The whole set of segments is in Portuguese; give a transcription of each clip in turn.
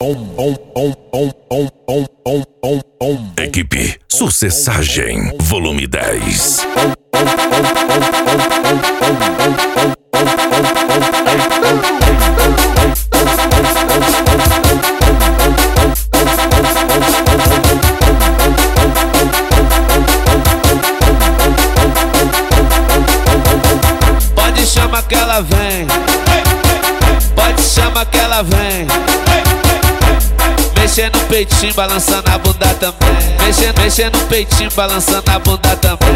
Equipe Sucessagem, volume 10. Pode chamar que ela vem, pode chamar que ela vem. Mexendo no peitinho, balançando a bunda também. Mexendo no peitinho, balançando a bunda também.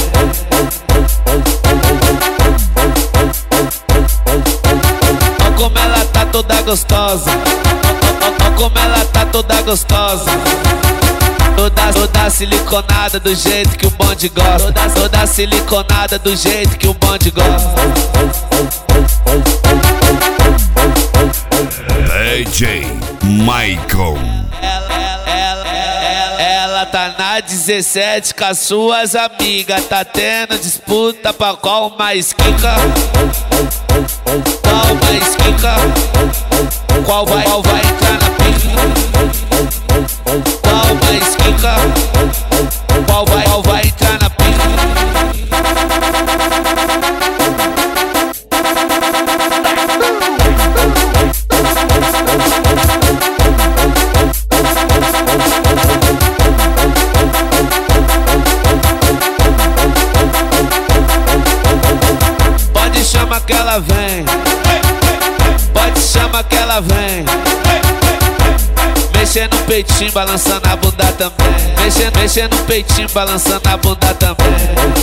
Olha como ela tá toda gostosa. Olha como ela tá toda gostosa. Toda siliconada do jeito que o bonde gosta. Toda siliconada do jeito que o bonde gosta. DJ Michael. Ela tá na 17 com as suas amigas. Tá tendo disputa pra qual mais quica. Qual mais quica. Qual vai entrar na pica. Qual mais quica. Qual vai entrar na pica. Pode chamar que ela vem, pode chamar que ela vem. Mexendo no peitinho, balançando a bunda também. Mexendo no peitinho, balançando a bunda também.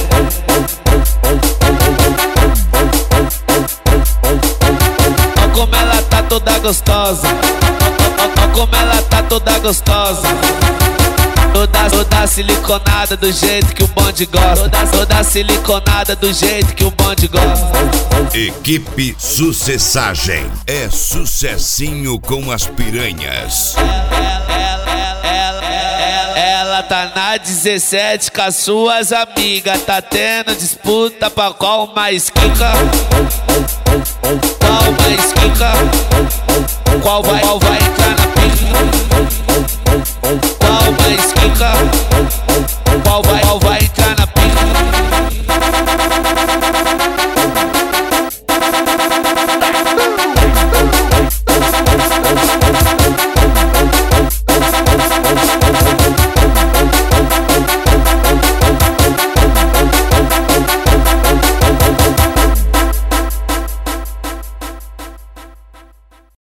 Olha como ela tá toda gostosa. Olha como ela tá toda gostosa. Toda siliconada do jeito que o bonde gosta. Toda siliconada do jeito que o bonde gosta. Equipe Sucessagem é sucessinho com as piranhas. Ela tá na 17 com as suas amigas. Tá tendo disputa pra qual mais quica. Qual mais quica. Qual vai entrar